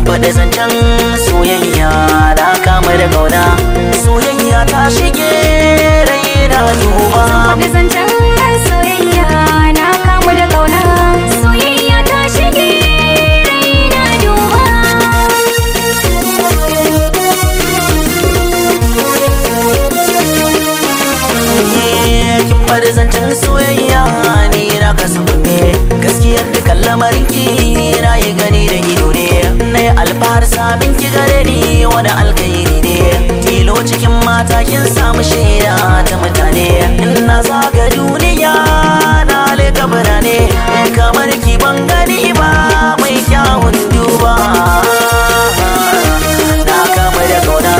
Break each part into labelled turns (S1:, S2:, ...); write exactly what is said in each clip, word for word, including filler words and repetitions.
S1: faɗi zancen soyayya na kama da kauna, soyayya ta shige raina duba.
S2: faɗi zancen soyayya na kama da kauna, soyayya ta shige raina duba.
S1: Kin faɗi zancen soyayya ni na kasu kunne, gaskiyar dukan lamarin ki na yi gani da ido ne. Na yi alfahar sabin ki gare ni wani alkairi ne, tilo cikin mata kin samu shaida ta mutane. Ina zaga duniya na leka birane, kamar ki ban gani ba mai kyawun duba. Na kama da kauna.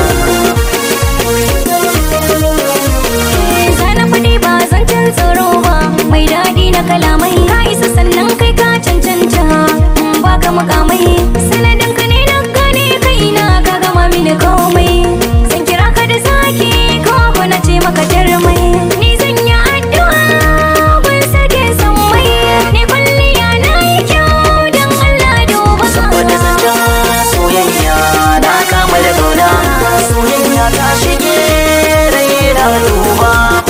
S2: Zana faɗi ba zancen tsoro ba, mai daɗi na kalamai, ka isa sannan kai ka cancanta baka mukamai. Sanadin ka ne na gane kaina ka gama mini komai, zan kira ka da zaki ko ko na ce maka jarmai. Ni zan yi addu'a ban sake son mai, ni kwalliya na yi kyau don Allah duba.
S1: Saboda zancen soyayya na kama da kauna, soyayya ta shige raina duba.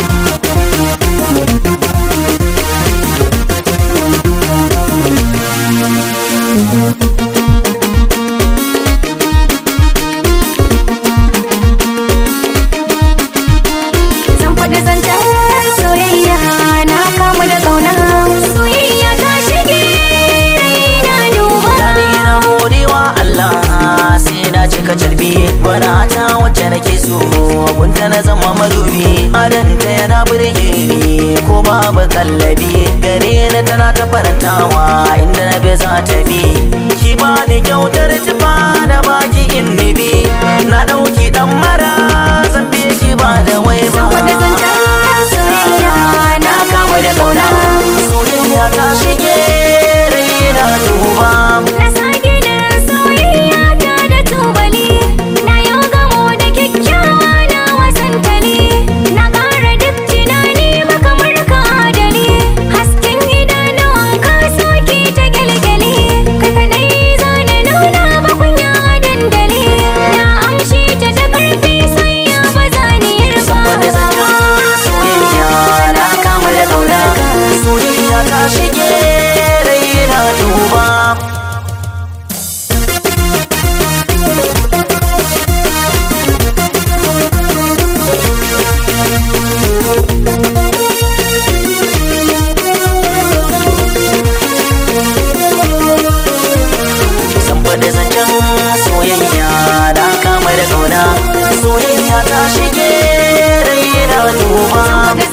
S2: Zan faɗi zancen soyayya na kama da kauna, soyayya ta shige raina duba.
S1: Dani na godewa Allah sai na cika carbi, bana ta wacce nake so gunta na zama madubi. Adanta yana burge ni ko babu kallabi, gare ni tana ta farantawa inda na bi za ta bi. Ki ba ni kyautar tufa da baki in ni bi, na ɗauki ɗan mara zan bi ki ba da wai ba.
S2: Zan faɗi zancen soyayya na kama da kauna,
S1: Soyayya ta shige raina duba.
S2: na sake da soyayya ta da tubali, na yau gamo da kyakkyawa na wasantali, na ƙara duk tunani makamar ka adali, hasken idanuwan ka soke ta gyalgyali, kai kaɗai zana nuna makunya a dandali, na amshi ta da ƙarfi sai ya baza ni yarba.
S1: Wanda zancen soyayya na kama da kauna, soyayya ta shige raina duba. Zan faɗi zancen soyayya na kama da kauna, soyayya ta shige raina duba.